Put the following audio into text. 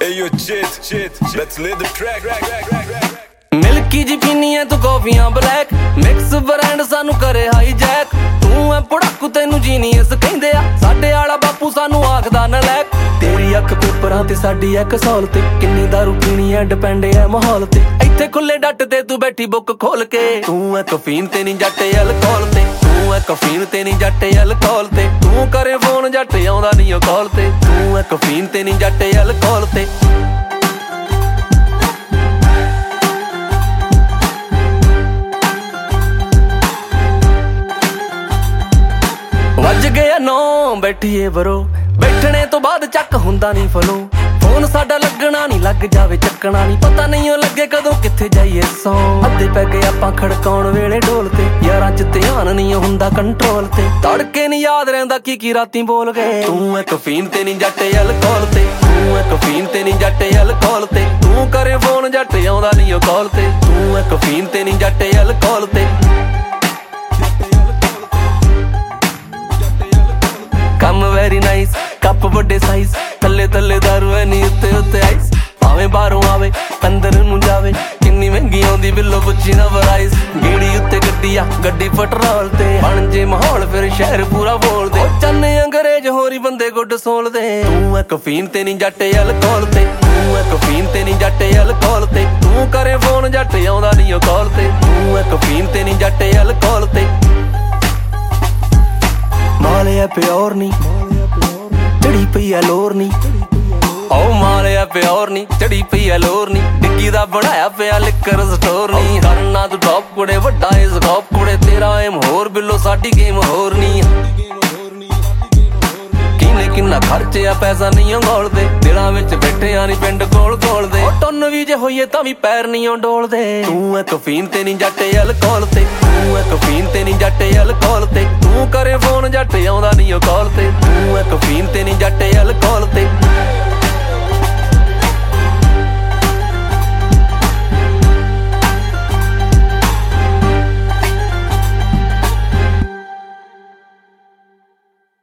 Hey yo, shit, let's live the track. ਮਿਲਕੀ ਜੀ ਪੀਨੀ ਐ ਤੂੰ ਕੌਫੀਆਂ ਬਲੈਕ ਮਿਕਸ ਬ੍ਰਾਂਡ ਸਾਨੂੰ ਕਰੇ ਹਾਈਜੈਕ ਤੂੰ ਐ ਪੜਾਕੂ ਤੈਨੂੰ ਜੀਨੀਅਸ ਕਹਿੰਦੇ ਆ ਸਾਡੇ ਆਲਾ ਬਾਪੂ ਸਾਨੂੰ ਆਖਦਾ ਨਲਾਇਕ ਤੇਰੀ ਅੱਖ ਪੇਪਰਾਂ ਤੇ ਸਾਡੀ ਐ ਕਸੌਲ ਤੇ ਕਿੰਨੀ ਦਾਰੂ ਪੀਣੀ ਐ ਡਿਪੈਂਡ ਐ ਮਾਹੌਲ ਤੇ ਇੱਥੇ ਖੁੱਲੇ ਡੱਟ ਤੇ ਤੂੰ ਬੈਠੀ ਬੁੱਕ ਖੋਲ ਕੇ ਤੂੰ ਐ ਕਫੀਨ ਤੇ ਨਹੀਂ ਜੱਟ ਅਲਕੋਹਲ ਤੇ ਤੂੰ ਐ ਕਫੀਨ ਤੇ ਨਹੀਂ ਜੱਟ ਅਲਕੋਹਲ ਤੇ ਤੂੰ ਕਰੇ ਫੋਨ ਜੱਟ ਆਉਂਦਾ ਨਹੀਂ ਉਹ ਕਾਲ ਤੇ ਤੂੰ ਐ ਕਫੀਨ ਤੇ ਨਹੀਂ ਜੱਟ ਅਲਕੋਹਲ ਤੇ ਵੱਜ ਗਿਆ 9 ਬੈਠੀਏ ਬਰੋ ਬੈਠਣੇ ਤੋਂ ਬਾਅਦ ਚੱਕ ਹੁੰਦਾ ਨਹੀਂ ਫਲੋ ਫੋਨ ਸਾਡਾ ਲੱਗਣਾ ਨਹੀਂ ਲੱਗ ਜਾਵੇ ਚੱਕਣਾ ਨਹੀਂ ਪਤਾ ਨਹੀਂ ਉਹ ਲੱਗੇ ਕਦੋਂ ਕਿੱਥੇ ਜਾਈਏ ਸੌ ਅੱਧੇ ਪੈ ਗਏ ਆਪਾਂ ਖੜਕਾਉਣ ਵੇਲੇ ਢੋਲ ਤੇ ਯਾਰਾਂ ਚ ਧਿਆਨ ਨਹੀਂ ਹੁੰਦਾ ਕੰਟਰੋਲ ਤੇ ਤੜਕੇ ਨਹੀਂ ਯਾਦ ਰਹਿੰਦਾ ਕੀ ਰਾਤੀ ਬੋਲ ਗਏ ਤੂੰ ਐ ਕਫੀਨ ਤੇ ਨਹੀਂ ਜੱਟ ਅਲਕੋਹਲ ਤੇ ਤੂੰ ਐ ਕਫੀਨ ਤੇ ਨਹੀਂ ਜੱਟ ਅਲਕੋਹਲ ਤੇ ਤੂੰ ਕਰੇ ਫੋਨ ਜੱਟ ਆਉਂਦਾ ਨਹੀਂ ਉਹ ਕਾਲ ਤੇ ਤੂੰ ਐ ਕਫੀਨ ਤੇ ਨਹੀਂ ਜੱਟ ਅਲਕੋਹਲ ਤੇ ਕੰਮ ਵੈਰੀ ਨਾਈਸ ਕੱਪ ਵੱਡੇ ਸਾਈਜ਼ ਥੱਲੇ ਦਾਰੂ ਐ ਨੀ ਉੱਤੇ ਆਈਸ ਭਾਵੇਂ ਬਾਹਰੋਂ ਆਵੇ ਅੰਦਰ ਨੂੰ ਜਾਵੇ ਕਿੰਨੀ ਮਹਿੰਗੀ ਆਉਂਦੀ ਬਿੱਲੋ ਪੁੱਛੀ ਨਾ ਪ੍ਰਾਈਸ ਗੇੜੀ ਉੱਤੇ ਗੱਡੀ ਆ ਗੱਡੀ ਪੈਟਰੋਲ ਤੇ ਬਣ ਜੇ ਮਾਹੌਲ ਫਿਰ ਸ਼ਹਿਰ ਪੂਰਾ ਬੋਲਦੇ ਉਹ ਚੰਨੇ ਅੰਗਰੇਜ਼ ਹੋਰੀ ਬੰਦੇ ਗੁੱਡ ਸੋਲਦੇ ਤੂੰ ਐ ਕਫੀਨ ਤੇ ਨਹੀਂ ਜੱਟ ਅਲਕੋਹਲ ਤੇ ਤੂੰ ਐ ਕਫੀਨ ਤੇ ਨਹੀਂ ਜੱਟ ਅਲਕੋਹਲ ਤੇ ਤੂੰ ਕਰੇ ਫੋਨ ਜੱਟ ਆਉਂਦਾ ਨਹੀਂ ਉਹ ਕਾਲ ਤੇ ਤੂੰ ਐ ਕਫੀਨ ਤੇ ਨਹੀਂ ਜੱਟ ਅਲਕੋਹਲ ਤੇ ਮਾਲਿਆ ਪਿਓਰ ਨੀ ਚੜੀ ਪਈ ਐ ਲੋਰ ਨੀ ਓ ਮਾਲਿਆ ਪਿਓਰ ਨੀ ਚੜੀ ਪਈ ਐ ਲੋਰ ਨੀ ਡਿੱਗੀ ਦਾ ਬਣਾਇਆ ਪਿਆ ਲਿਕਰ ਸਟੋਰ ਨੀ ਕਰਨਾ ਤੂੰ ਟੌਪ ਕੁੜੇ ਵੱਡਾ ਏ ਸਕੋਪ ਕੁੜੇ ਤੇਰਾ ਏਮ ਹੋਰ ਬਿੱਲੋ ਸਾਡੀ ਗੇਮ ਹੋਰ ਨੀ ਕਿੰਨਾ ਖਰਚਿਆ ਪੈਸਾ ਨਹੀਂ ਅੰਗੋਲਦੇ ਦਿਲਾਂ ਵਿੱਚ ਬੈਠੇ ਆ ਨੀ ਪਿੰਡ ਕੋਲ ਦੇ ਟੁੰਨ ਵੀ ਜੇ ਹੋਈਏ ਤਾਂ ਵੀ ਪੈਰ ਨਹੀਂ ਡੋਲਦੇ ਤੂੰ ਐ ਕਫੀਨ ਤੇ ਨਹੀਂ ਜੱਟ ਅਲਕੋਹਲ ਤੇ ਤੂੰ ਐ ਕਫੀਨ ਤੇ ਨਹੀਂ ਜੱਟ ਅਲਕੋਹਲ ਤੇ ਤੂੰ ਕਰੇ ਫੋਨ ਜੱਟ ਆਉਂਦਾ ਨਹੀਂ ਉਹ ਕਾਲ ਤੇ ਤੂੰ ਐ ਕਫੀਨ ਤੇ ਨਹੀਂ ਜੱਟ ਅਲਕੋਹਲ ਤੇ